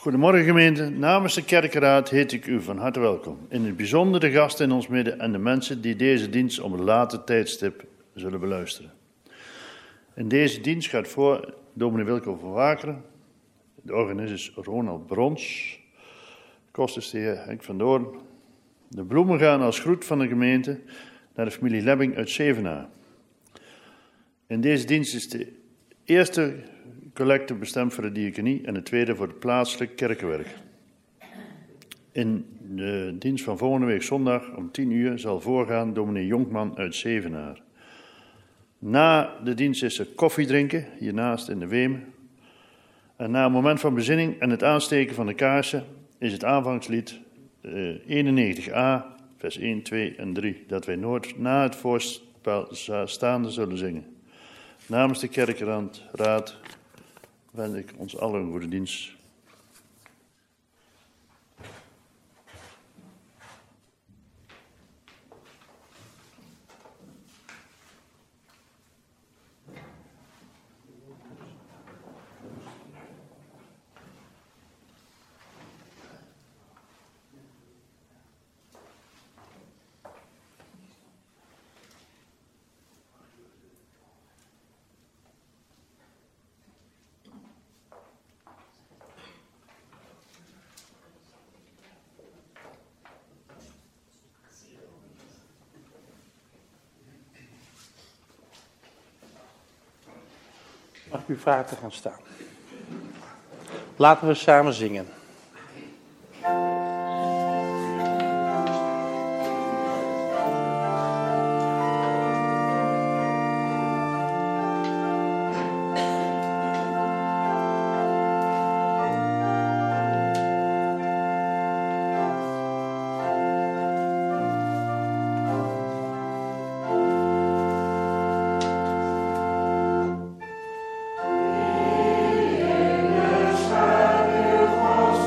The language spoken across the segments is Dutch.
Goedemorgen gemeente, namens de kerkenraad heet ik u van harte welkom. In het bijzonder de gasten in ons midden en de mensen die deze dienst op een later tijdstip zullen beluisteren. In deze dienst gaat voor dominee Wilco van Wakeren, de organist is Ronald Brons, kost is de heer Henk van Doorn. De bloemen gaan als groet van de gemeente naar de familie Lebbing uit Zevenaar. In deze dienst is de eerste collecte bestemd voor de diaconie en de tweede voor het plaatselijk kerkenwerk. In de dienst van volgende week zondag om 10 uur zal voorgaan dominee Jonkman uit Zevenaar. Na de dienst is er koffie drinken, hiernaast in de Wemen. En na een moment van bezinning en het aansteken van de kaarsen is het aanvangslied 91a, vers 1, 2 en 3, dat wij nooit na het voorspel staande zullen zingen. Namens de kerkenraad wens ik ons allen een goede dienst. Mag ik u vragen te gaan staan? Laten we samen zingen. Stad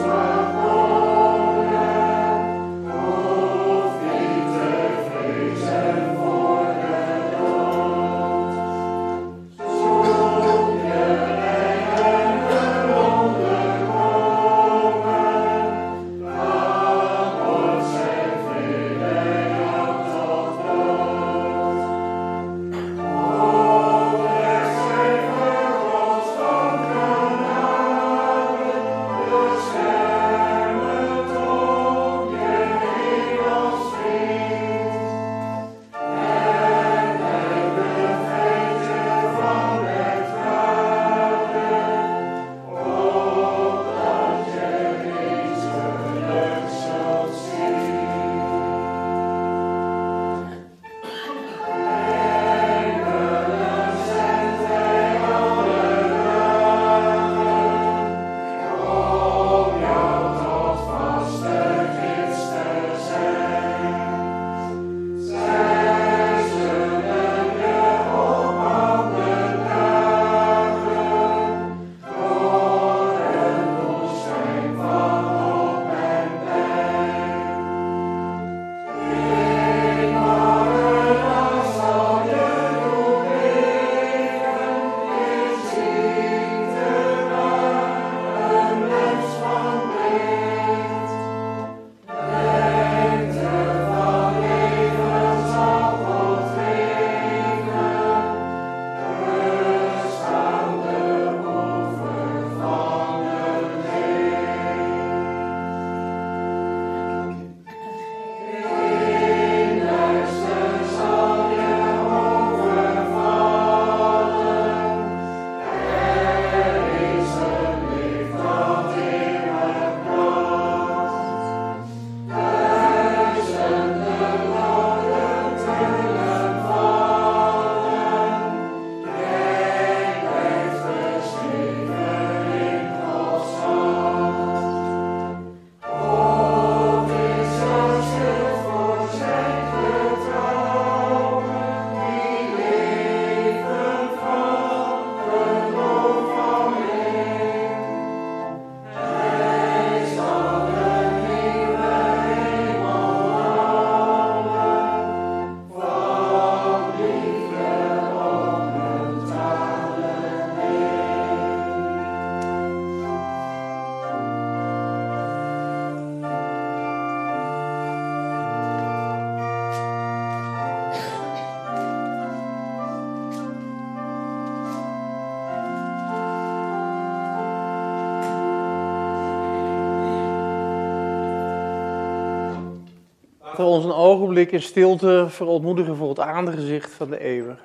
Laten we ons een ogenblik in stilte verontmoedigen voor het aangezicht van de eeuwige.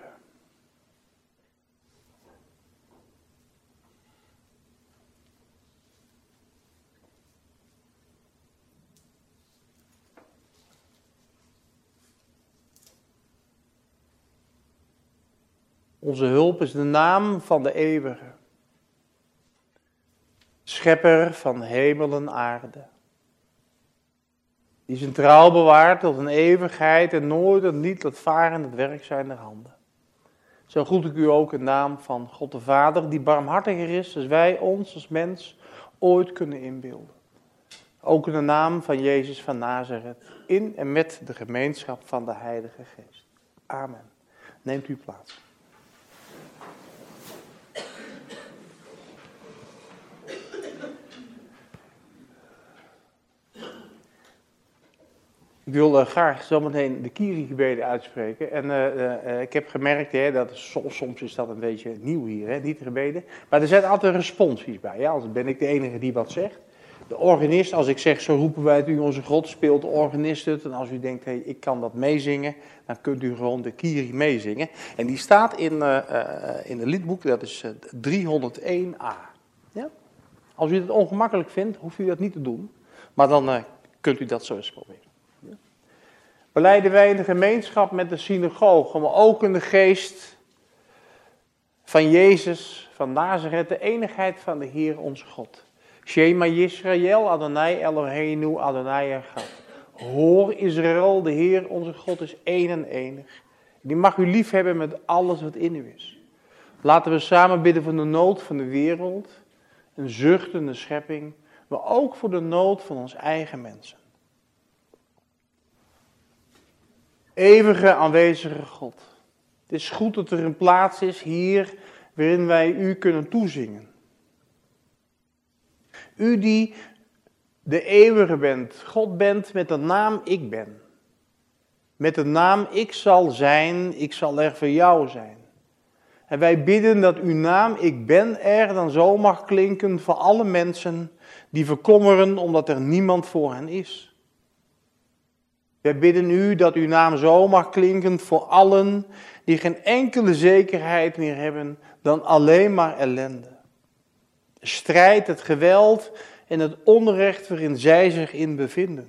Onze hulp is de naam van de eeuwige. Schepper van hemel en aarde. Die zijn trouw bewaart tot een eeuwigheid en nooit en niet laat varen het werk zijner handen. Zo groet ik u ook in naam van God de Vader, die barmhartiger is dan wij ons als mens ooit kunnen inbeelden. Ook in de naam van Jezus van Nazareth, in en met de gemeenschap van de Heilige Geest. Amen. Neemt u plaats. Ik wil graag zometeen de Kyrie-gebeden uitspreken. En ik heb gemerkt, dat soms is dat een beetje nieuw hier, niet de gebeden. Maar er zijn altijd responsies bij. Ja, anders ben ik de enige die wat zegt. De organist, als ik zeg, zo roepen wij het u onze God, speelt de organist het. En als u denkt, ik kan dat meezingen, dan kunt u gewoon de Kyrie meezingen. En die staat in het liedboek, dat is 301a. Ja? Als u het ongemakkelijk vindt, hoeft u dat niet te doen. Maar dan kunt u dat zo eens proberen. Belijden wij in de gemeenschap met de synagoge, maar ook in de geest van Jezus, van Nazareth, de enigheid van de Heer onze God. Shema Yisrael, Adonai Eloheinu, Adonai Echad. Hoor Israël, de Heer onze God is één en enig. Die mag u lief hebben met alles wat in u is. Laten we samen bidden voor de nood van de wereld, een zuchtende schepping, maar ook voor de nood van ons eigen mensen. Eeuwige aanwezige God, het is goed dat er een plaats is hier waarin wij u kunnen toezingen. U die de eeuwige bent, God bent met de naam ik ben. Met de naam ik zal zijn, ik zal er voor jou zijn. En wij bidden dat uw naam ik ben er dan zo mag klinken voor alle mensen die verkommeren omdat er niemand voor hen is. Wij bidden u dat uw naam zo mag klinken voor allen die geen enkele zekerheid meer hebben dan alleen maar ellende. De strijd, het geweld en het onrecht waarin zij zich in bevinden.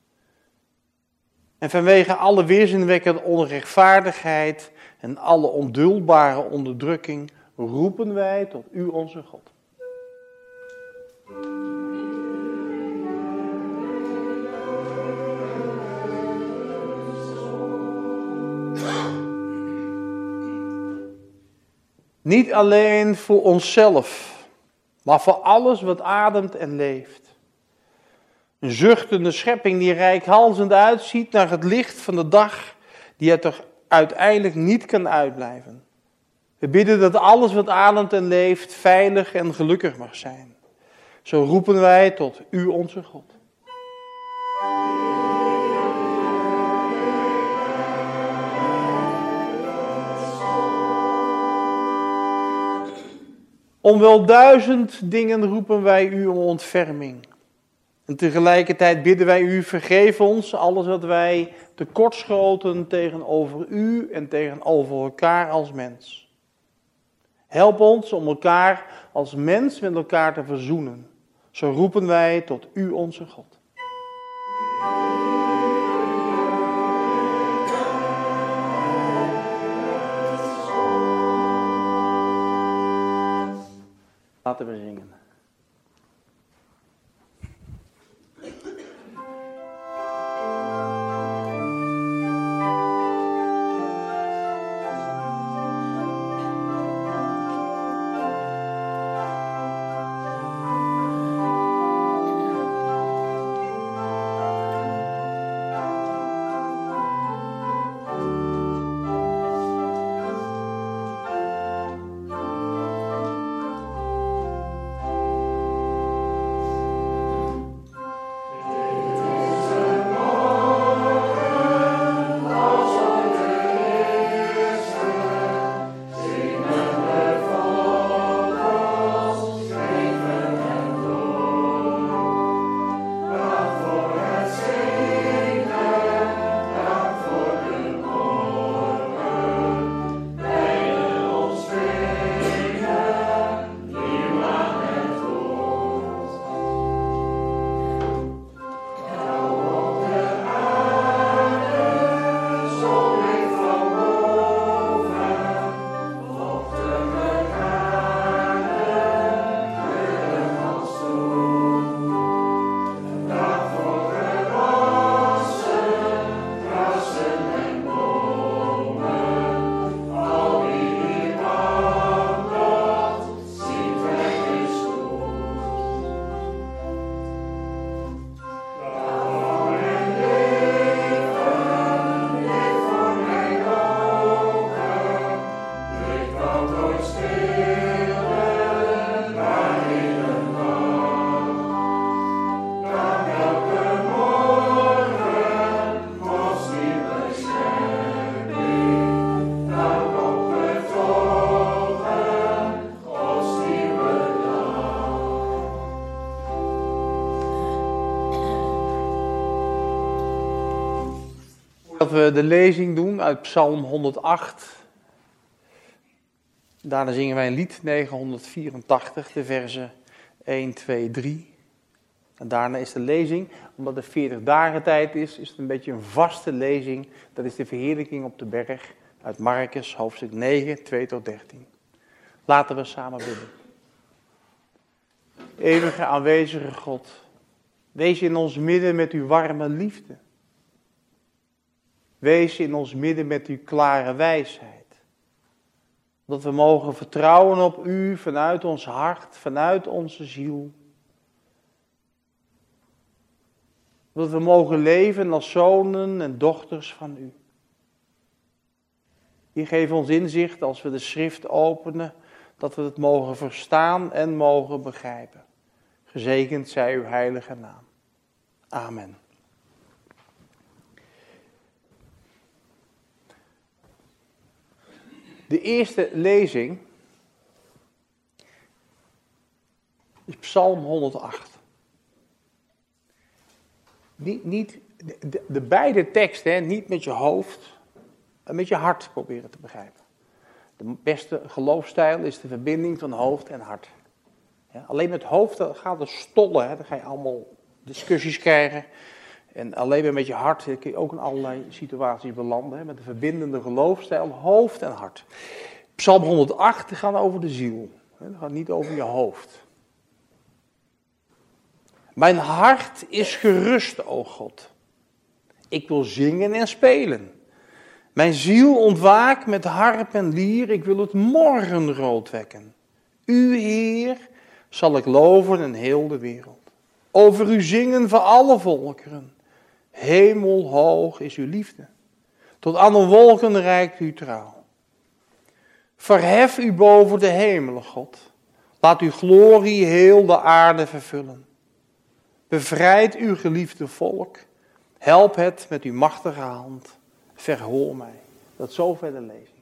En vanwege alle weerzinwekkende onrechtvaardigheid en alle onduldbare onderdrukking roepen wij tot u onze God. Niet alleen voor onszelf, maar voor alles wat ademt en leeft. Een zuchtende schepping die reikhalzend uitziet naar het licht van de dag, die er toch uiteindelijk niet kan uitblijven. We bidden dat alles wat ademt en leeft veilig en gelukkig mag zijn. Zo roepen wij tot u onze God. Om wel 1000 dingen roepen wij u om ontferming. En tegelijkertijd bidden wij u, vergeef ons alles wat wij tekortschoten tegenover u en tegenover elkaar als mens. Help ons om elkaar als mens met elkaar te verzoenen. Zo roepen wij tot u onze God. Laten we zingen. dat we de lezing doen uit Psalm 108. Daarna zingen wij een lied 984, de versen 1, 2, 3. En daarna is de lezing, omdat het 40 dagen tijd is het een beetje een vaste lezing. Dat is de verheerlijking op de berg uit Markus, hoofdstuk 9, 2 tot 13. Laten we samen bidden. Eeuwige aanwezige God, wees in ons midden met uw warme liefde. Wees in ons midden met uw klare wijsheid. Dat we mogen vertrouwen op u vanuit ons hart, vanuit onze ziel. Dat we mogen leven als zonen en dochters van u. Hier geef ons inzicht als we de schrift openen, dat we het mogen verstaan en mogen begrijpen. Gezegend zij uw heilige naam. Amen. De eerste lezing is Psalm 108. Niet de beide teksten, niet met je hoofd, maar met je hart proberen te begrijpen. De beste geloofstijl is de verbinding van hoofd en hart. Ja, alleen met hoofd gaat het stollen, dan ga je allemaal discussies krijgen. En alleen met je hart kun je ook in allerlei situaties belanden. Met de verbindende geloofstijl, hoofd en hart. Psalm 108 gaat over de ziel. Dat gaat niet over je hoofd. Mijn hart is gerust, o God. Ik wil zingen en spelen. Mijn ziel ontwaakt met harp en lier. Ik wil het morgenrood wekken. U, Heer, zal ik loven in heel de wereld. Over u zingen van alle volkeren. Hemelhoog is uw liefde. Tot aan de wolken reikt uw trouw. Verhef u boven de hemelen, God. Laat uw glorie heel de aarde vervullen. Bevrijd uw geliefde volk. Help het met uw machtige hand. Verhoor mij. Dat zover de lezing.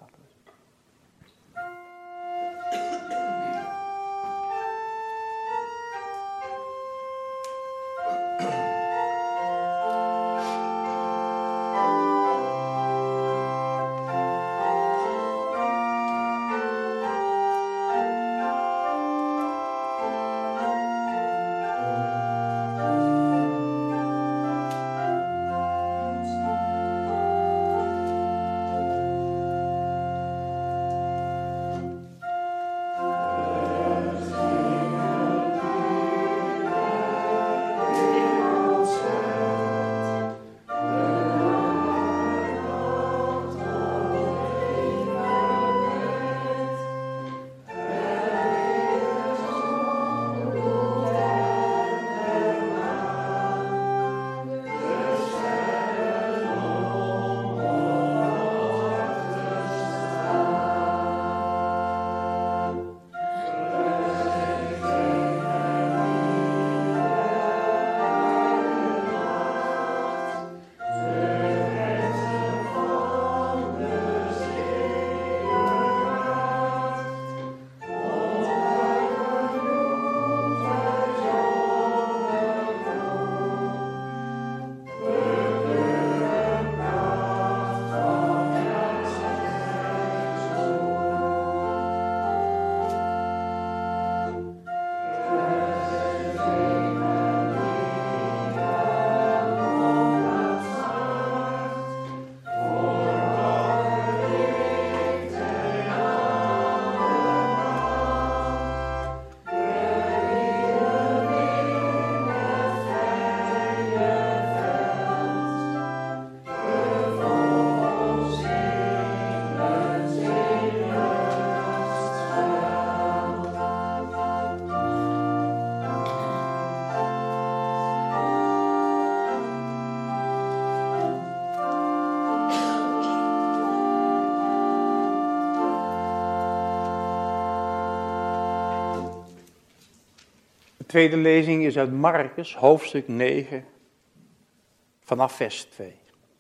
De tweede lezing is uit Markus, hoofdstuk 9, vanaf vers 2.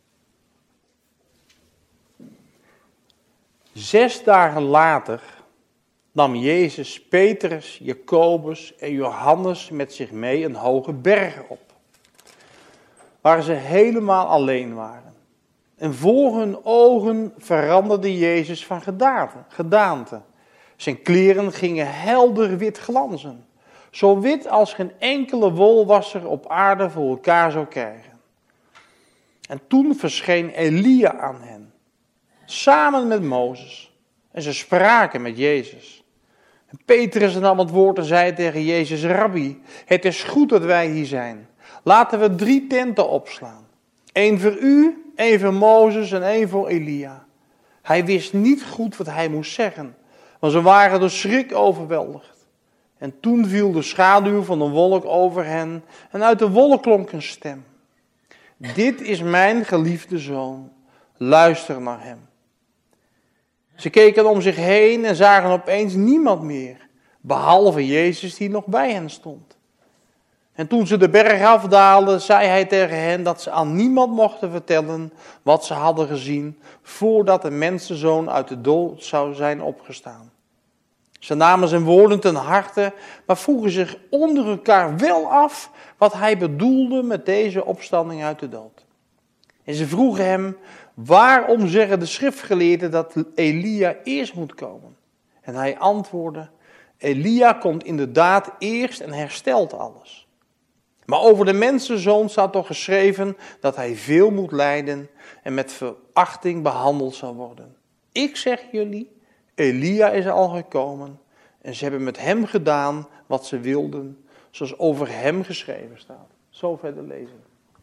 6 dagen later nam Jezus Petrus, Jacobus en Johannes met zich mee een hoge berg op, waar ze helemaal alleen waren. En voor hun ogen veranderde Jezus van gedaante. Zijn kleren gingen helder wit glanzen. Zo wit als geen enkele wolwasser op aarde voor elkaar zou krijgen. En toen verscheen Elia aan hen, samen met Mozes. En ze spraken met Jezus. En Petrus nam het woord en zei tegen Jezus: Rabbi, het is goed dat wij hier zijn. Laten we 3 tenten opslaan. 1 voor u, 1 voor Mozes en 1 voor Elia. Hij wist niet goed wat hij moest zeggen, want ze waren door schrik overweldigd. En toen viel de schaduw van een wolk over hen en uit de wolk klonk een stem. Dit is mijn geliefde zoon, luister naar hem. Ze keken om zich heen en zagen opeens niemand meer, behalve Jezus die nog bij hen stond. En toen ze de berg afdaalden, zei hij tegen hen dat ze aan niemand mochten vertellen wat ze hadden gezien, voordat de mensenzoon uit de dood zou zijn opgestaan. Ze namen zijn woorden ten harte, maar vroegen zich onder elkaar wel af wat hij bedoelde met deze opstanding uit de dood. En ze vroegen hem: waarom zeggen de schriftgeleerden dat Elia eerst moet komen? En hij antwoordde: Elia komt inderdaad eerst en herstelt alles. Maar over de mensenzoon staat toch geschreven dat hij veel moet lijden en met verachting behandeld zal worden. Ik zeg jullie, Elia is al gekomen en ze hebben met hem gedaan wat ze wilden, zoals over hem geschreven staat. Zover de lezing.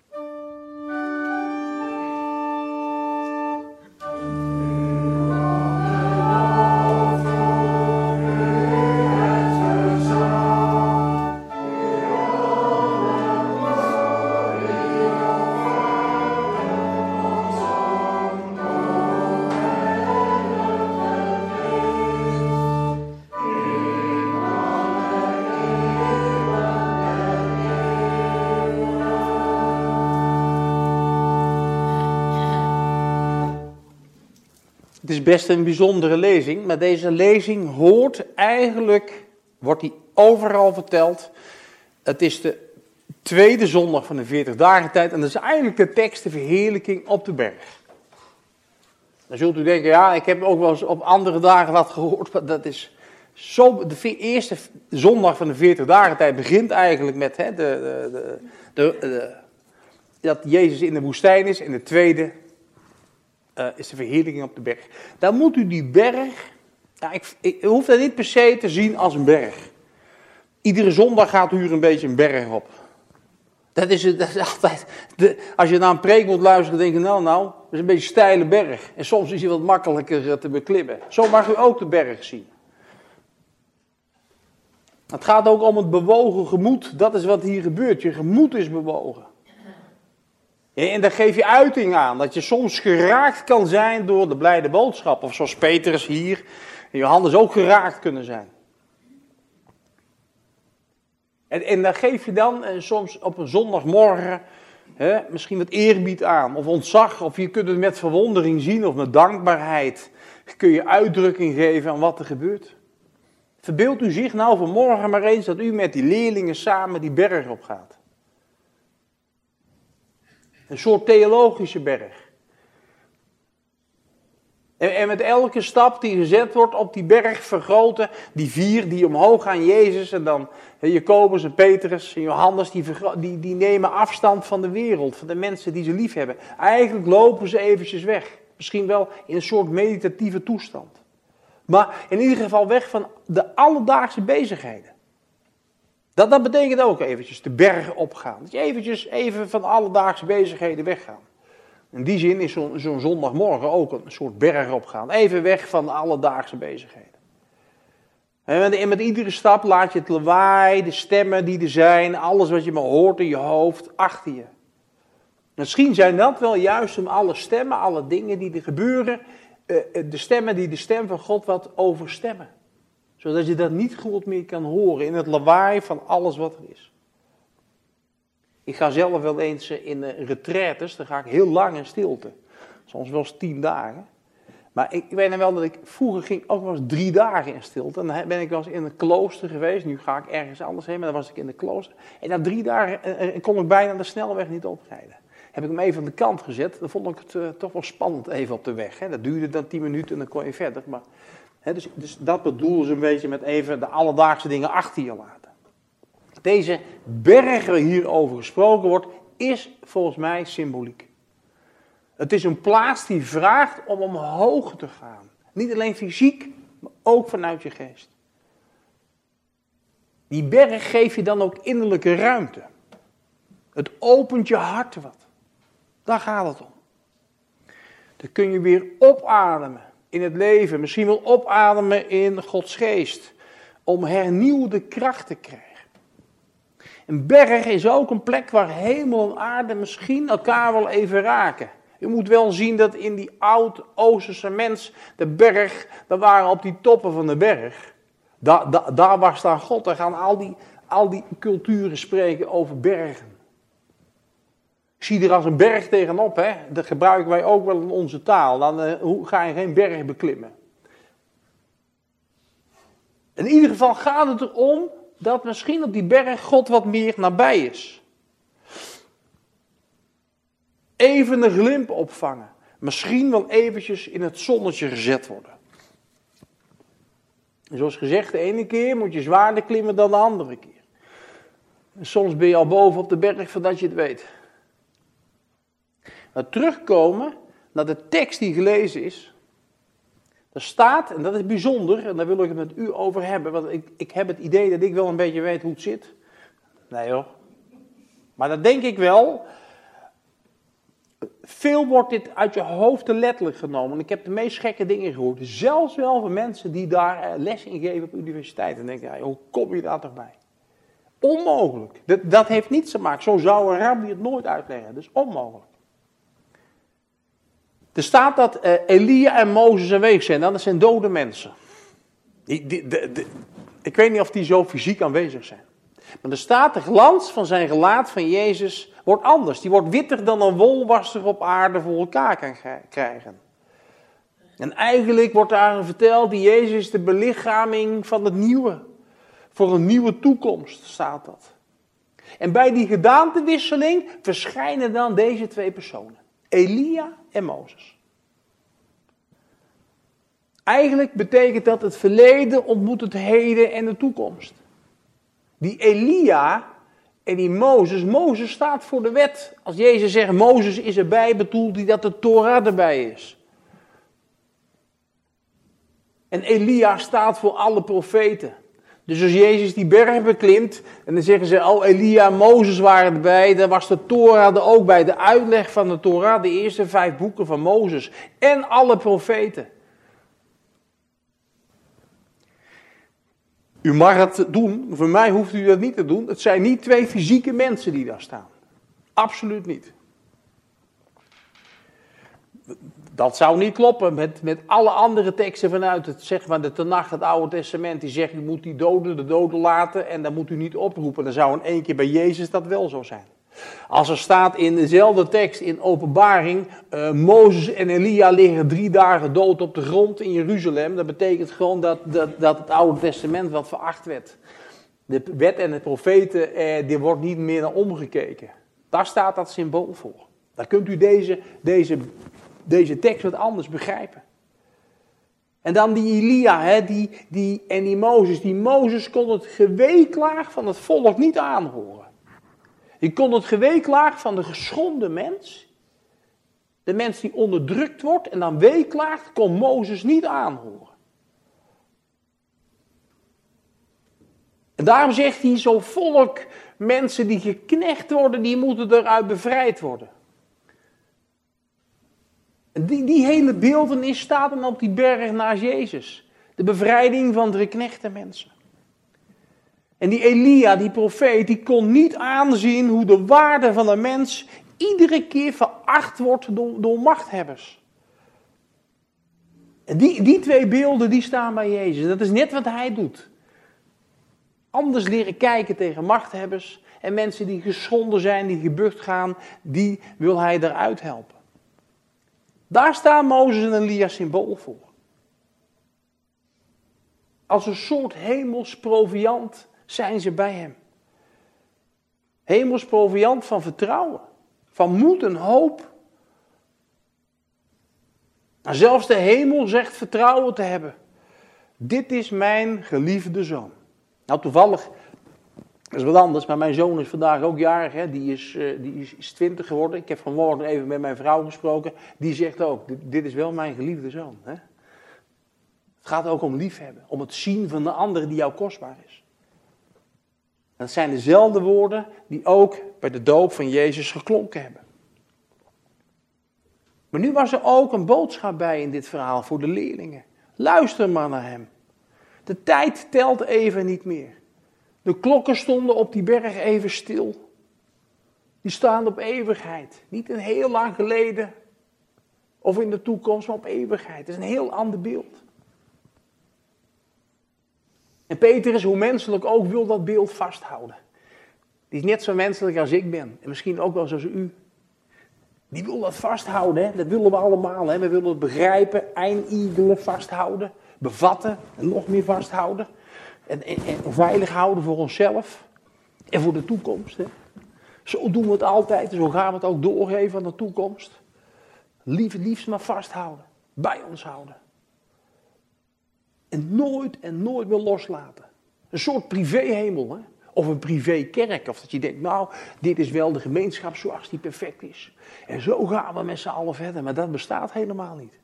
Het is best een bijzondere lezing, maar deze lezing wordt die overal verteld. Het is de tweede zondag van de 40 dagen tijd en dat is eigenlijk de tekst, de verheerlijking op de berg. Dan zult u denken, ja, ik heb ook wel eens op andere dagen wat gehoord, maar dat is zo, de eerste zondag van de 40 dagen tijd begint eigenlijk met dat Jezus in de woestijn is en de tweede is de verheerlijking op de berg. Dan moet u die berg, ik hoef dat niet per se te zien als een berg. Iedere zondag gaat u een beetje een berg op. Dat is altijd, als je naar een preek moet luisteren, denk je, nou, dat is een beetje een steile berg. En soms is hij wat makkelijker te beklimmen. Zo mag u ook de berg zien. Het gaat ook om het bewogen gemoed. Dat is wat hier gebeurt. Je gemoed is bewogen. En daar geef je uiting aan, dat je soms geraakt kan zijn door de blijde boodschap. Of zoals Petrus hier en Johannes ook geraakt kunnen zijn. En daar geef je dan soms op een zondagmorgen misschien wat eerbied aan. Of ontzag, of je kunt het met verwondering zien of met dankbaarheid. Kun je uitdrukking geven aan wat er gebeurt. Verbeeldt u zich nou vanmorgen maar eens dat u met die leerlingen samen die berg op gaat. Een soort theologische berg. En met elke stap die gezet wordt op die berg vergroten, die 4 die omhoog gaan, Jezus en dan Jacobus en Petrus en Johannes, die nemen afstand van de wereld, van de mensen die ze lief hebben. Eigenlijk lopen ze eventjes weg. Misschien wel in een soort meditatieve toestand. Maar in ieder geval weg van de alledaagse bezigheden. Dat betekent ook eventjes de berg opgaan. Dat je eventjes even van alledaagse bezigheden weggaan. In die zin is zo'n zondagmorgen ook een soort berg opgaan. Even weg van de alledaagse bezigheden. En met iedere stap laat je het lawaai, de stemmen die er zijn, alles wat je maar hoort in je hoofd, achter je. Misschien zijn dat wel juist om alle stemmen, alle dingen die er gebeuren, de stemmen die de stem van God wat overstemmen. Zodat je dat niet goed meer kan horen in het lawaai van alles wat er is. Ik ga zelf wel eens in retraites, dan ga ik heel lang in stilte. Soms wel eens 10 dagen. Maar ik weet nog wel dat ik vroeger ging ook wel eens 3 dagen in stilte. En dan ben ik wel eens in een klooster geweest. Nu ga ik ergens anders heen, maar dan was ik in de klooster. En na 3 dagen kon ik bijna de snelweg niet oprijden. heb ik hem even aan de kant gezet. Dan vond ik het toch wel spannend even op de weg. Hè. Dat duurde dan 10 minuten en dan kon je verder. Maar, hè, dus dat bedoelen ze een beetje met even de alledaagse dingen achter je laten. Deze berg waar hierover gesproken wordt, is volgens mij symboliek. Het is een plaats die vraagt om omhoog te gaan. Niet alleen fysiek, maar ook vanuit je geest. Die berg geeft je dan ook innerlijke ruimte. Het opent je hart wat. Daar gaat het om. Dan kun je weer opademen in het leven. Misschien wel opademen in Gods geest. Om hernieuwde kracht te krijgen. Een berg is ook een plek waar hemel en aarde misschien elkaar wel even raken. Je moet wel zien dat in die oud-Oosterse mens, de berg, dat waren op die toppen van de berg. Daar was dan God. Daar gaan al die culturen spreken over bergen. Ik zie er als een berg tegenop, hè. Dat gebruiken wij ook wel in onze taal. Dan ga je geen berg beklimmen. In ieder geval gaat het erom dat misschien op die berg God wat meer nabij is. Even een glimp opvangen. Misschien wel eventjes in het zonnetje gezet worden. En zoals gezegd, de ene keer moet je zwaarder klimmen dan de andere keer. En soms ben je al boven op de berg voordat je het weet. Maar terugkomen naar de tekst die gelezen is. Er staat, en dat is bijzonder, en daar wil ik het met u over hebben, want ik heb het idee dat ik wel een beetje weet hoe het zit. Nee hoor. Maar dat denk ik wel. Veel wordt dit uit je hoofd te letterlijk genomen. Ik heb de meest gekke dingen gehoord. Zelfs wel van mensen die daar les in geven op universiteit. En denk je, hoe kom je daar toch bij? Onmogelijk. Dat heeft niets te maken. Zo zou een rabbi het nooit uitleggen. Dat is onmogelijk. Er staat dat Elia en Mozes aanwezig zijn. Dat zijn dode mensen. Ik weet niet of die zo fysiek aanwezig zijn. Maar er staat, de glans van zijn gelaat van Jezus wordt anders. Die wordt witter dan een wolwasser op aarde voor elkaar kan krijgen. En eigenlijk wordt daar verteld, die Jezus is de belichaming van het nieuwe. Voor een nieuwe toekomst staat dat. En bij die gedaantewisseling verschijnen dan deze twee personen. Elia en Mozes. Eigenlijk betekent dat het verleden ontmoet het heden en de toekomst. Die Elia en die Mozes staat voor de wet. Als Jezus zegt Mozes is erbij, bedoelt hij dat de Torah erbij is. En Elia staat voor alle profeten. Dus als Jezus die berg beklimt, en dan zeggen ze, oh Elia en Mozes waren erbij, dan was de Torah er ook bij. De uitleg van de Torah, de eerste 5 boeken van Mozes. En alle profeten. U mag het doen, voor mij hoeft u dat niet te doen. Het zijn niet 2 fysieke mensen die daar staan. Absoluut niet. Dat zou niet kloppen met alle andere teksten vanuit het, zeg maar, de Tenach, het Oude Testament. Die zeggen, u moet die doden de doden laten en dan moet u niet oproepen. Dan zou in één keer bij Jezus dat wel zo zijn. Als er staat in dezelfde tekst in Openbaring, Mozes en Elia liggen 3 dagen dood op de grond in Jeruzalem. Dat betekent gewoon dat het Oude Testament wat veracht werd. De wet en de profeten, die wordt niet meer naar omgekeken. Daar staat dat symbool voor. Dan kunt u deze tekst wat anders begrijpen. En dan die Elia en die Mozes. Die Mozes kon het geweeklaag van het volk niet aanhoren. Die kon het geweeklaag van de geschonden mens, de mens die onderdrukt wordt en dan weeklaagt, kon Mozes niet aanhoren. En daarom zegt hij, zo'n volk, mensen die geknecht worden, die moeten eruit bevrijd worden. En die hele beeldenis staat dan op die berg naast Jezus. De bevrijding van de geknechte mensen. En die Elia, die profeet, die kon niet aanzien hoe de waarde van een mens iedere keer veracht wordt door machthebbers. En die 2 beelden, die staan bij Jezus. Dat is net wat hij doet. Anders leren kijken tegen machthebbers en mensen die geschonden zijn, die gebukt gaan, die wil hij eruit helpen. Daar staan Mozes en Elia symbool voor. Als een soort hemels proviant zijn ze bij hem. Hemels proviant van vertrouwen, van moed en hoop. En zelfs de hemel zegt vertrouwen te hebben. Dit is mijn geliefde zoon. Nou, toevallig, dat is wat anders, maar mijn zoon is vandaag ook jarig. Hè? Die is 20 geworden. Ik heb vanmorgen even met mijn vrouw gesproken. Die zegt ook, dit is wel mijn geliefde zoon. Hè? Het gaat ook om liefhebben. Om het zien van de andere die jou kostbaar is. Dat zijn dezelfde woorden die ook bij de doop van Jezus geklonken hebben. Maar nu was er ook een boodschap bij in dit verhaal voor de leerlingen. Luister maar naar hem. De tijd telt even niet meer. De klokken stonden op die berg even stil. Die staan op eeuwigheid. Niet een heel lang geleden of in de toekomst, maar op eeuwigheid. Het is een heel ander beeld. En Petrus, hoe menselijk ook, wil dat beeld vasthouden. Die is net zo menselijk als ik ben. En misschien ook wel zoals u. Die wil dat vasthouden. Hè? Dat willen we allemaal. Hè? We willen het begrijpen, eindigelen, vasthouden. Bevatten en nog meer vasthouden. En veilig houden voor onszelf. En voor de toekomst. Hè? Zo doen we het altijd. En zo gaan we het ook doorgeven aan de toekomst. Liefst maar vasthouden. Bij ons houden. En nooit meer loslaten. Een soort privéhemel, hè? Of een privékerk. Of dat je denkt, nou, dit is wel de gemeenschap zoals die perfect is. En zo gaan we met z'n allen verder. Maar dat bestaat helemaal niet.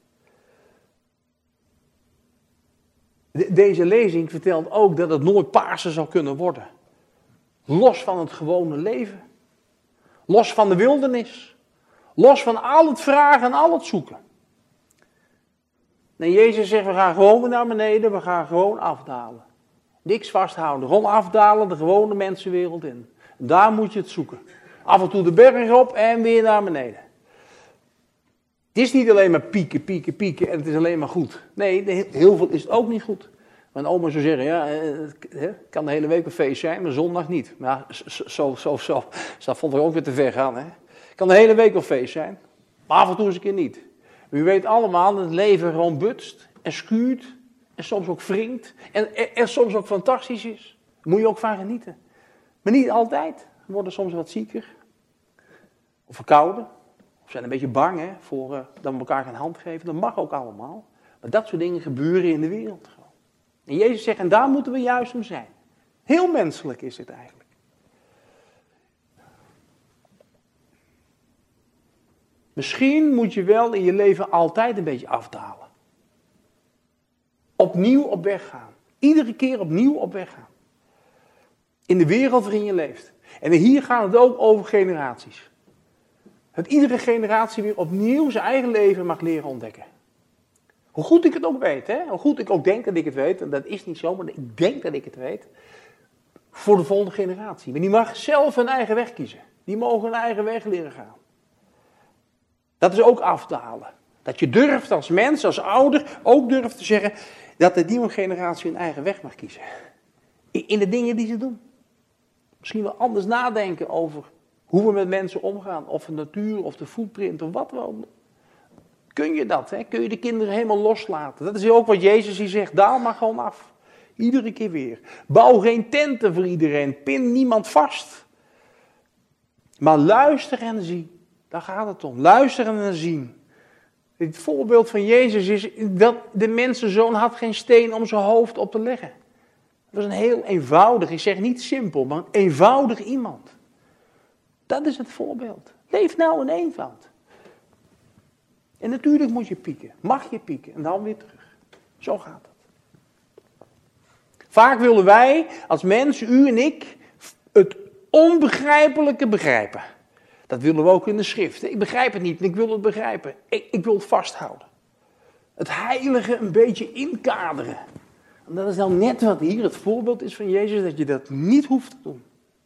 Deze lezing vertelt ook dat het nooit Pasen zal kunnen worden. Los van het gewone leven. Los van de wildernis. Los van al het vragen en al het zoeken. Nee, Jezus zegt, we gaan gewoon naar beneden, we gaan gewoon afdalen. Niks vasthouden, gewoon afdalen de gewone mensenwereld in. Daar moet je het zoeken. Af en toe de berg op en weer naar beneden. Het is niet alleen maar pieken en het is alleen maar goed. Nee, heel veel is het ook niet goed. Mijn oma zou zeggen, ja, het kan de hele week een feest zijn, maar zondag niet. Maar dat vond ik ook weer te ver gaan. Hè? Het kan de hele week een feest zijn, maar af en toe eens een keer niet. U weet allemaal dat het leven gewoon butst en schuurt en soms ook wringt en soms ook fantastisch is. Daar moet je ook van genieten. Maar niet altijd. We worden soms wat zieker of verkouden. Of zijn een beetje bang hè, voor dat we elkaar geen hand geven. Dat mag ook allemaal. Maar dat soort dingen gebeuren in de wereld gewoon. En Jezus zegt, en daar moeten we juist om zijn. Heel menselijk is het eigenlijk. Misschien moet je wel in je leven altijd een beetje afdalen. Opnieuw op weg gaan. Iedere keer opnieuw op weg gaan. In de wereld waarin je leeft. En hier gaat het ook over generaties. Dat iedere generatie weer opnieuw zijn eigen leven mag leren ontdekken. Hoe goed ik het ook weet, hè? Hoe goed ik ook denk dat ik het weet. En dat is niet zo, maar ik denk dat ik het weet. Voor de volgende generatie. Maar die mag zelf een eigen weg kiezen. Die mogen een eigen weg leren gaan. Dat is ook afdalen. Dat je durft als mens, als ouder, ook durft te zeggen dat de nieuwe generatie een eigen weg mag kiezen. In de dingen die ze doen. Misschien wel anders nadenken over hoe we met mensen omgaan. Of de natuur, of de footprint, of wat wel. Kun je dat? Hè? Kun je de kinderen helemaal loslaten? Dat is ook wat Jezus hier zegt. Daal maar gewoon af. Iedere keer weer. Bouw geen tenten voor iedereen. Pin niemand vast. Maar luister en zie. Daar gaat het om. Luisteren en zien. Het voorbeeld van Jezus is dat de mensenzoon had geen steen om zijn hoofd op te leggen. Het was een heel eenvoudig, ik zeg niet simpel, maar een eenvoudig iemand. Dat is het voorbeeld. Leef nou in eenvoud. En natuurlijk moet je pieken. Mag je pieken en dan weer terug. Zo gaat het. Vaak willen wij als mensen, u en ik, het onbegrijpelijke begrijpen. Dat willen we ook in de schrift. Ik begrijp het niet, maar ik wil het begrijpen. Ik wil het vasthouden. Het heilige een beetje inkaderen. En dat is nou net wat hier het voorbeeld is van Jezus, dat je dat niet hoeft te doen.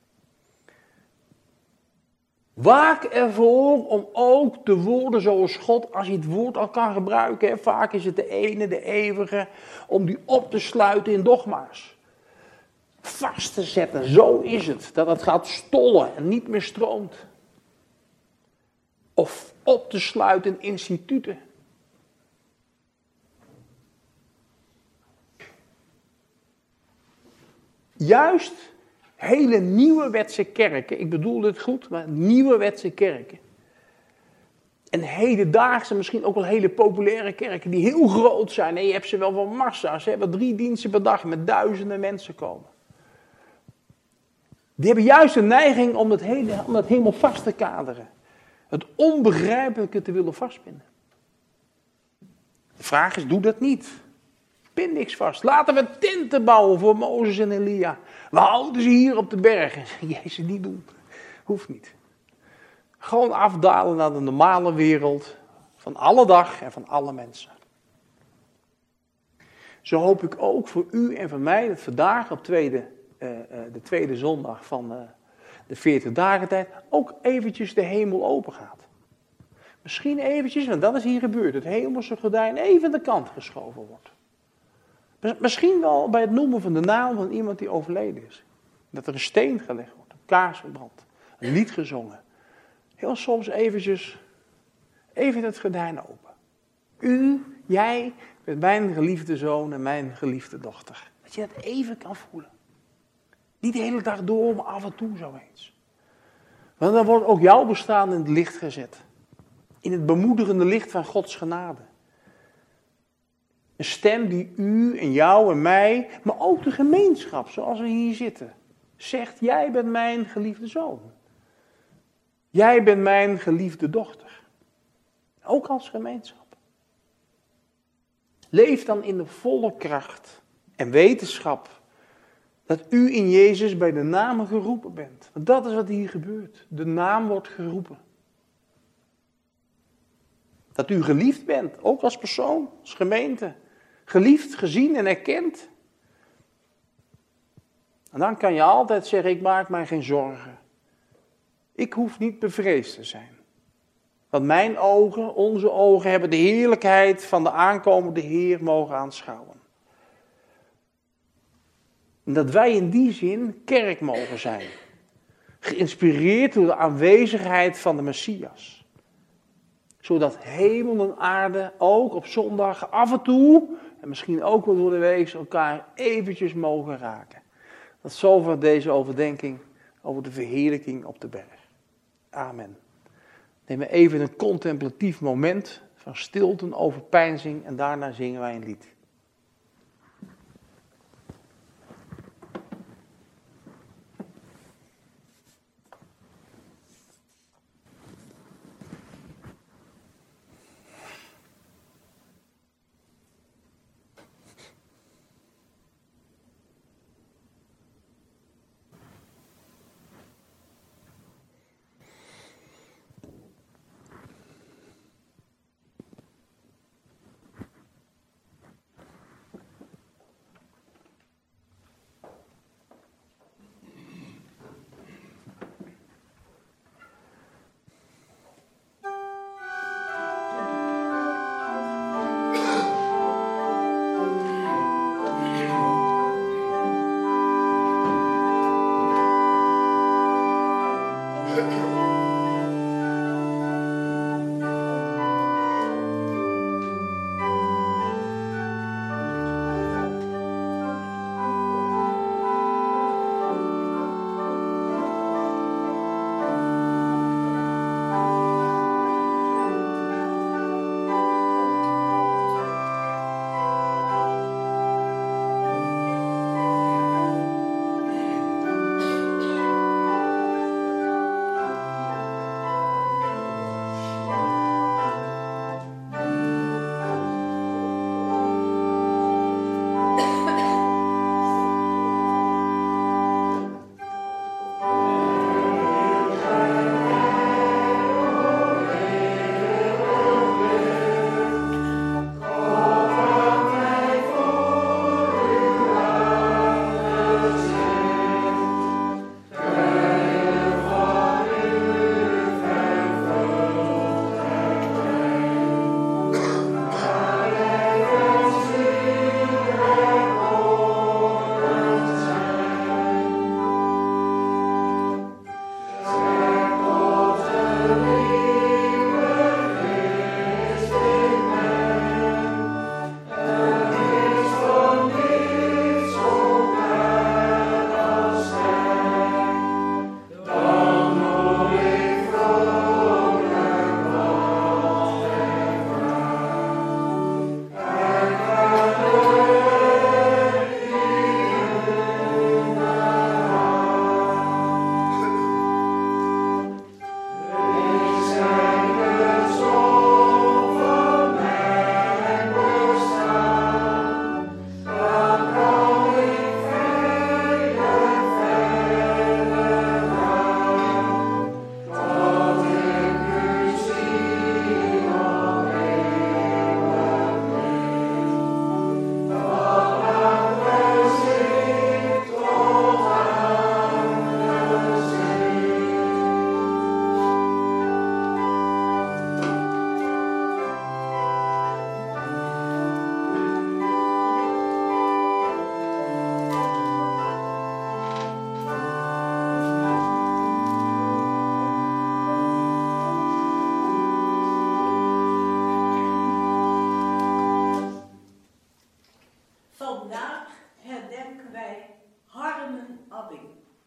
Waak ervoor om ook de woorden zoals God, als je het woord al kan gebruiken, hè, vaak is het de ene, de eeuwige, om die op te sluiten in dogma's. Vast te zetten, zo is het, dat het gaat stollen en niet meer stroomt. Of op te sluiten in instituten. Juist hele nieuwe wetse kerken, ik bedoel dit goed, maar nieuwe wetse kerken, En hedendaagse, misschien ook wel hele populaire kerken die heel groot zijn. En je hebt ze wel van massa's. Ze hebben 3 diensten per dag met duizenden mensen komen. Die hebben juist de neiging om het helemaal vast te kaderen. Het onbegrijpelijke te willen vastbinden. De vraag is, doe dat niet. Pin niks vast. Laten we tenten bouwen voor Mozes en Elia. We houden ze hier op de bergen. Jezus, niet doen. Hoeft niet. Gewoon afdalen naar de normale wereld van alle dag en van alle mensen. Zo hoop ik ook voor u en voor mij dat vandaag op de tweede zondag van de 40 dagen tijd ook eventjes de hemel open gaat. Misschien eventjes, want dat is hier gebeurd, het hemelse gordijn even aan de kant geschoven wordt. Misschien wel bij het noemen van de naam van iemand die overleden is. Dat er een steen gelegd wordt, een kaars verbrandt, een lied gezongen. Heel soms eventjes, even het gordijn open. U, jij, bent mijn geliefde zoon en mijn geliefde dochter. Dat je dat even kan voelen. Niet de hele dag door, maar af en toe zo eens. Want dan wordt ook jouw bestaan in het licht gezet. In het bemoedigende licht van Gods genade. Een stem die u en jou en mij, maar ook de gemeenschap zoals we hier zitten, zegt, jij bent mijn geliefde zoon. Jij bent mijn geliefde dochter. Ook als gemeenschap. Leef dan in de volle kracht en wetenschap dat u in Jezus bij de naam geroepen bent. Want dat is wat hier gebeurt. De naam wordt geroepen. Dat u geliefd bent, ook als persoon, als gemeente. Geliefd, gezien en erkend. En dan kan je altijd zeggen, ik maak mij geen zorgen. Ik hoef niet bevreesd te zijn. Want mijn ogen, onze ogen, hebben de heerlijkheid van de aankomende Heer mogen aanschouwen. En dat wij in die zin kerk mogen zijn. Geïnspireerd door de aanwezigheid van de Messias. Zodat hemel en aarde ook op zondag af en toe, en misschien ook wel door de week, elkaar eventjes mogen raken. Dat is zover deze overdenking over de verheerlijking op de berg. Amen. Neem even een contemplatief moment van stilte, overpeinzing en daarna zingen wij een lied.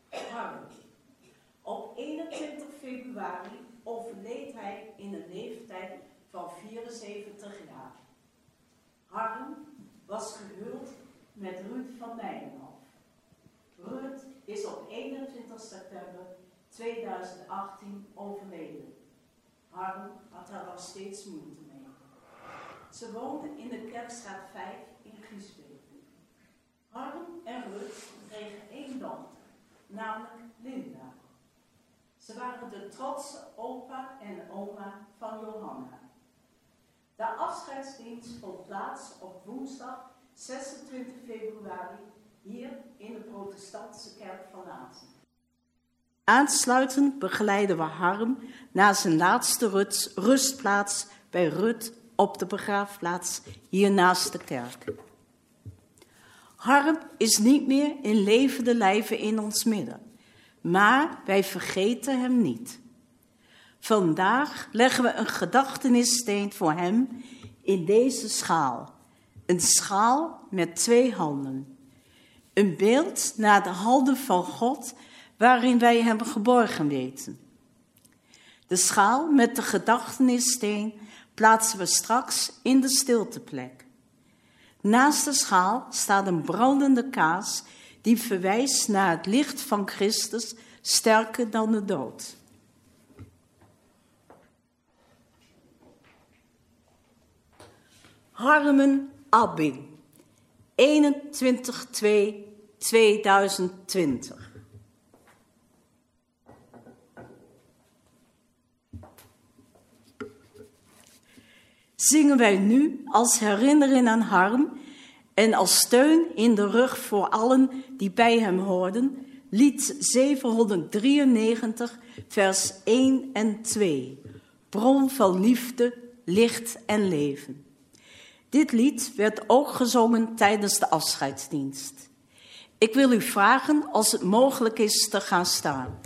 Harm. Op 21 februari overleed hij in een leeftijd van 74 jaar. Harm was gehuwd met Ruud van Nijenhof. Ruud is op 21 september 2018 overleden. Harm had daar nog steeds moeite mee. Ze woonden in de Kerkstraat 5 in Giesbeek. Harm en Ruud kregen 1 dochter, namelijk Linda. Ze waren de trotse opa en oma van Johanna. De afscheidsdienst vond plaats op woensdag 26 februari hier in de protestantse kerk van Aten. Aansluitend begeleiden we Harm naar zijn laatste rustplaats bij Ruud op de begraafplaats hier naast de kerk. Harm is niet meer in levende lijve in ons midden, maar wij vergeten hem niet. Vandaag leggen we een gedachtenisssteen voor hem in deze schaal. Een schaal met 2 handen. Een beeld naar de handen van God, waarin wij hem geborgen weten. De schaal met de gedachtenisssteen plaatsen we straks in de stilteplek. Naast de schaal staat een brandende kaars die verwijst naar het licht van Christus, sterker dan de dood. Harmen Abin, 21/2/2020. Zingen wij nu als herinnering aan Harm en als steun in de rug voor allen die bij hem hoorden, lied 793, vers 1 en 2, bron van liefde, licht en leven. Dit lied werd ook gezongen tijdens de afscheidsdienst. Ik wil u vragen als het mogelijk is te gaan staan.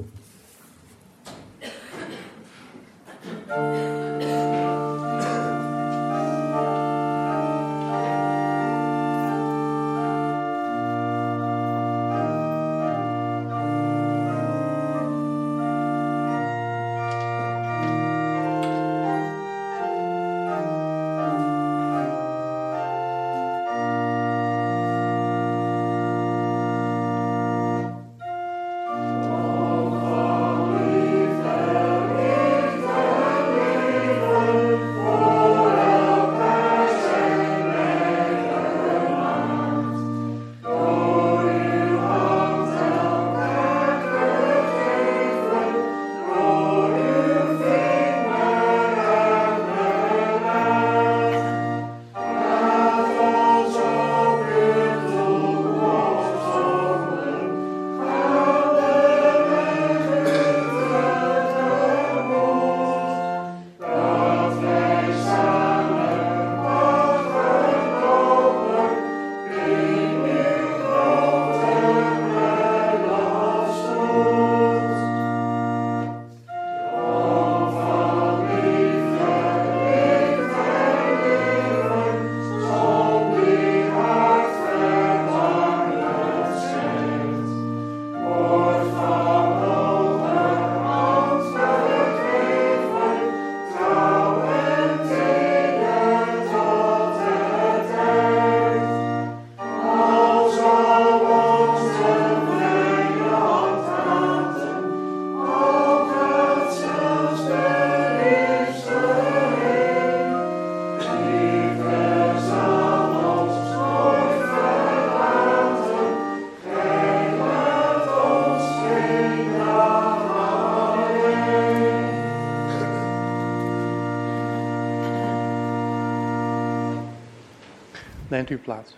Neemt u plaats.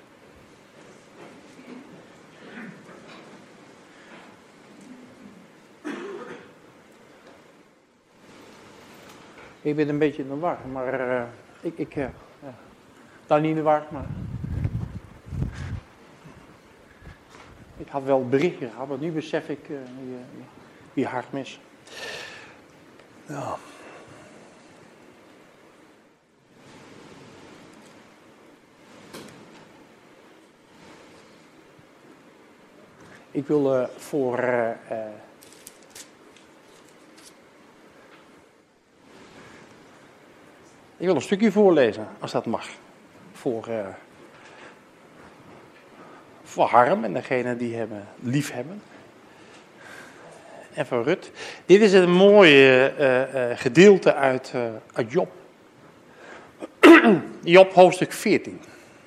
Ik ben een beetje in de war, maar nou niet in de war, maar ik had wel een berichtje gehad, want nu besef ik wie Harm is. Ja. Ik wil ik wil een stukje voorlezen, als dat mag. Voor Harm en degene die hem lief hebben. En voor Rut. Dit is een mooi gedeelte uit Job. Job hoofdstuk 14.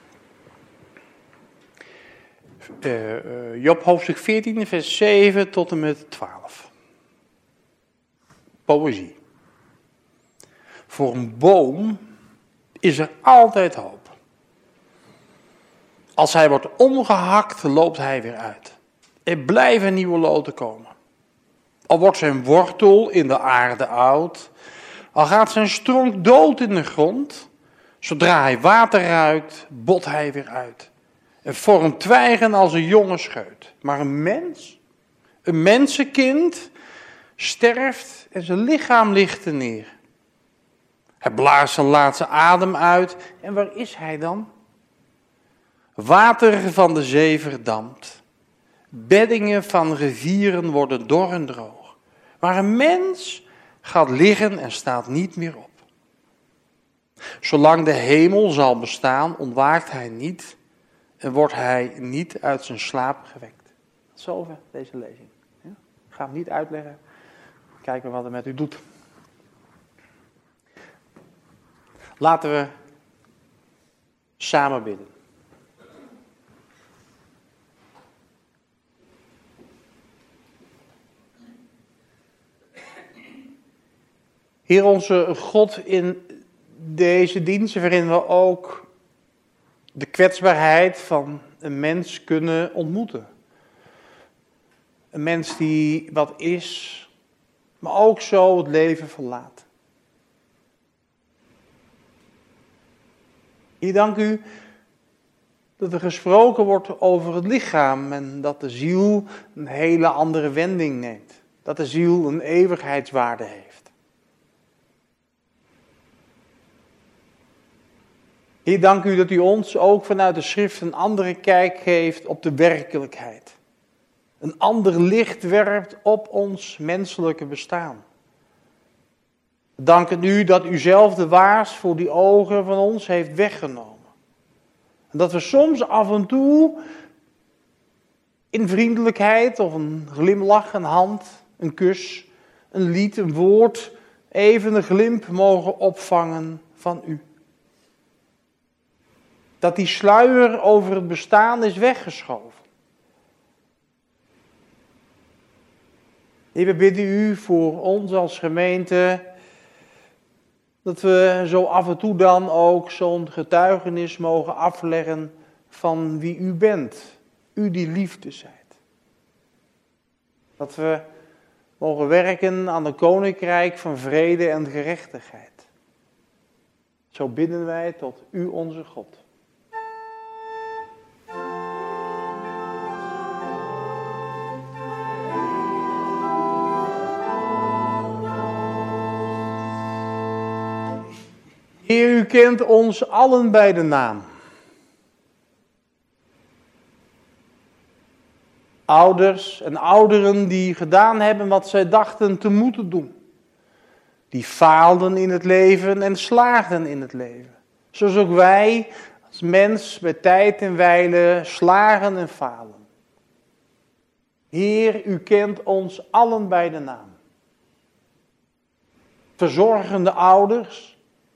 Job hoofdstuk 14, vers 7 tot en met 12. Poëzie. Voor een boom is er altijd hoop. Als hij wordt omgehakt, loopt hij weer uit. Er blijven nieuwe loten komen. Al wordt zijn wortel in de aarde oud, al gaat zijn stronk dood in de grond, zodra hij water ruikt, bot hij weer uit. En vormt twijgen als een jonge scheut. Maar een mensenkind, sterft en zijn lichaam ligt er neer. Hij blaast zijn laatste adem uit. En waar is hij dan? Water van de zee verdampt. Beddingen van rivieren worden dor en droog. Maar een mens gaat liggen en staat niet meer op. Zolang de hemel zal bestaan, ontwaakt hij niet en wordt hij niet uit zijn slaap gewekt. Tot zover deze lezing. Ja? Ik ga hem niet uitleggen. Kijken wat het met u doet. Laten we samen bidden. Heer onze God, in deze dienst waarin we ook de kwetsbaarheid van een mens kunnen ontmoeten. Een mens die wat is, maar ook zo het leven verlaat. Heer, dank u dat er gesproken wordt over het lichaam en dat de ziel een hele andere wending neemt. Dat de ziel een eeuwigheidswaarde heeft. Heer, dank u dat u ons ook vanuit de schrift een andere kijk geeft op de werkelijkheid. Een ander licht werpt op ons menselijke bestaan. We danken u dat u zelf de waas voor die ogen van ons heeft weggenomen. En dat we soms af en toe in vriendelijkheid of een glimlach, een hand, een kus, een lied, een woord, even een glimp mogen opvangen van u. Dat die sluier over het bestaan is weggeschoven. Heer, we bidden u voor ons als gemeente, dat we zo af en toe dan ook zo'n getuigenis mogen afleggen van wie u bent. U die liefde zijt. Dat we mogen werken aan een koninkrijk van vrede en gerechtigheid. Zo bidden wij tot u onze God. Heer, u kent ons allen bij de naam. Ouders en ouderen die gedaan hebben wat zij dachten te moeten doen. Die faalden in het leven en slaagden in het leven. Zoals ook wij als mens bij tijd en wijle slagen en falen. Heer, u kent ons allen bij de naam. Verzorgende ouders.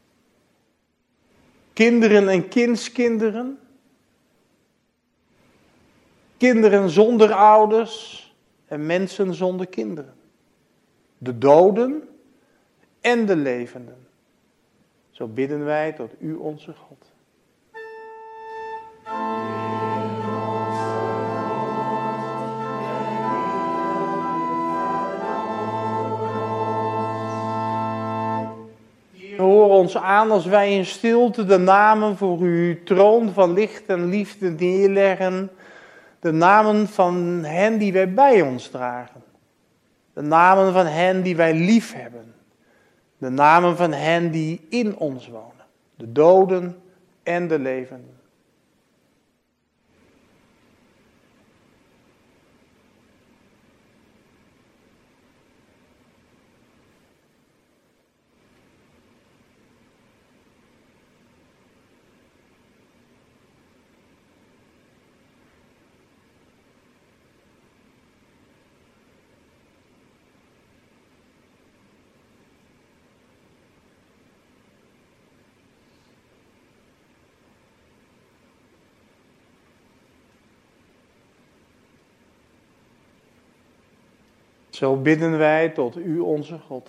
Kinderen en kindskinderen. Kinderen zonder ouders en mensen zonder kinderen. De doden en de levenden. Zo bidden wij tot u onze God. Hoor ons aan als wij in stilte de namen voor uw troon van licht en liefde neerleggen. De namen van hen die wij bij ons dragen. De namen van hen die wij lief hebben. De namen van hen die in ons wonen. De doden en de levenden. Zo bidden wij tot u, onze God.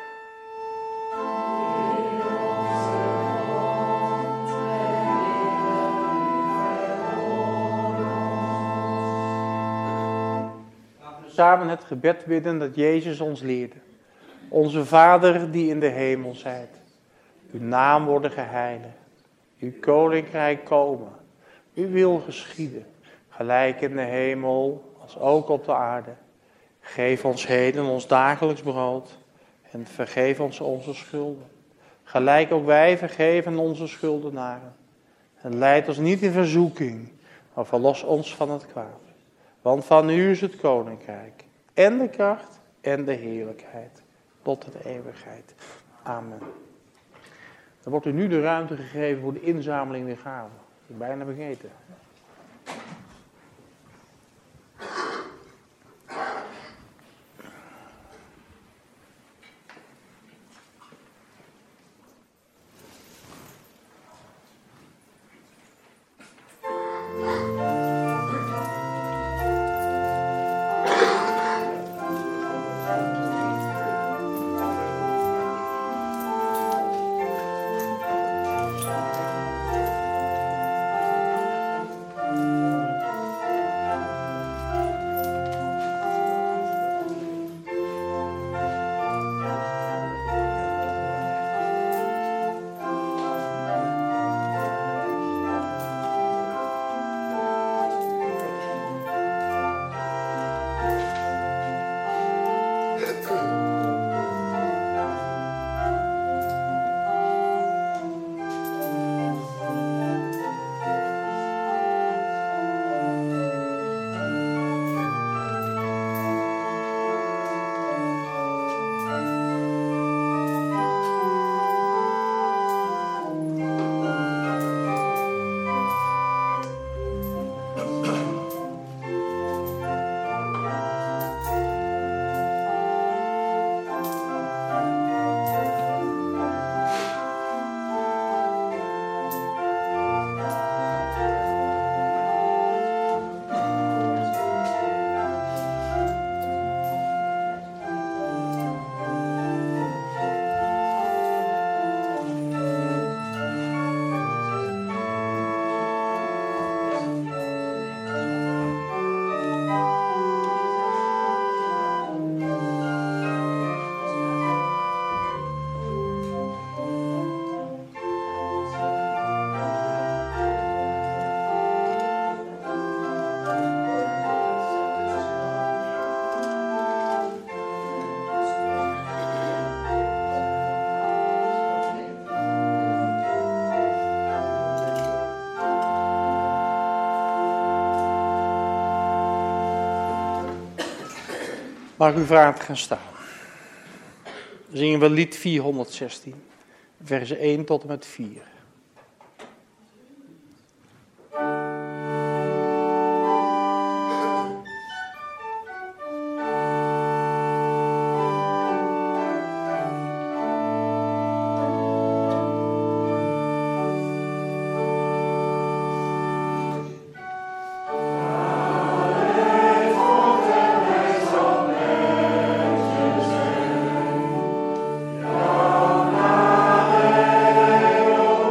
Laten we samen het gebed bidden dat Jezus ons leerde. Onze Vader die in de hemel zijt. Uw naam worden geheiligd. Uw koninkrijk komen. Uw wil geschieden. Gelijk in de hemel als ook op de aarde. Geef ons heden ons dagelijks brood. En vergeef ons onze schulden. Gelijk ook wij vergeven onze schuldenaren. En leid ons niet in verzoeking. Maar verlos ons van het kwaad. Want van u is het koninkrijk. En de kracht en de heerlijkheid. Tot de eeuwigheid. Amen. Dan wordt u nu de ruimte gegeven voor de inzameling der gaven. Ik ben bijna vergeten. Mag ik u vragen te gaan staan. Dan zingen we lied 416, versen 1 tot en met 4. Oh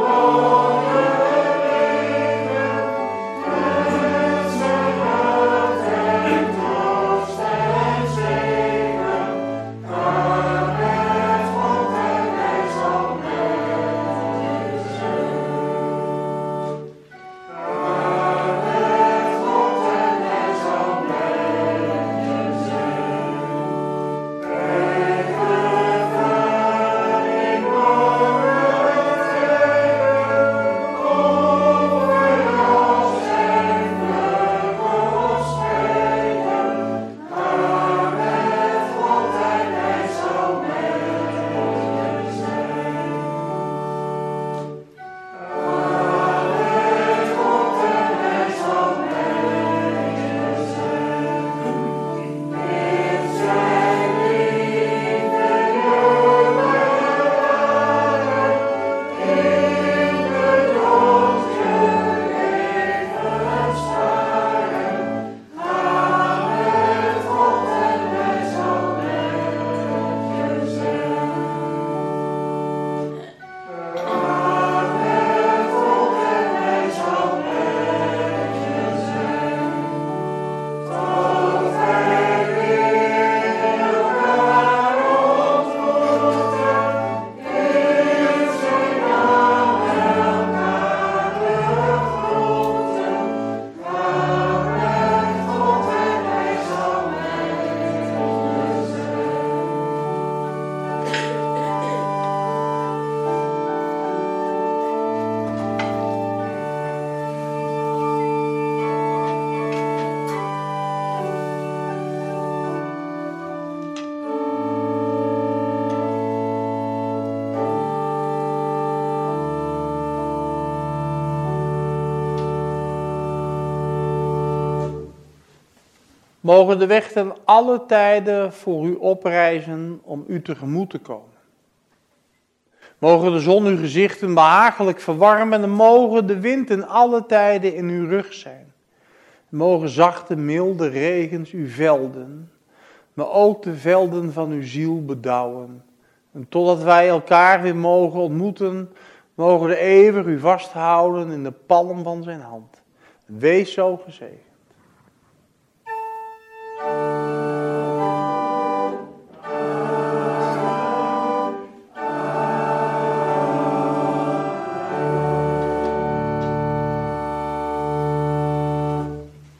Mogen de weg ten alle tijden voor u oprijzen om u tegemoet te komen. Mogen de zon uw gezichten behagelijk verwarmen en mogen de wind in alle tijden in uw rug zijn. Mogen zachte, milde regens uw velden, maar ook de velden van uw ziel bedauwen. En totdat wij elkaar weer mogen ontmoeten, mogen de eeuwig u vasthouden in de palm van zijn hand. Wees zo gezegend.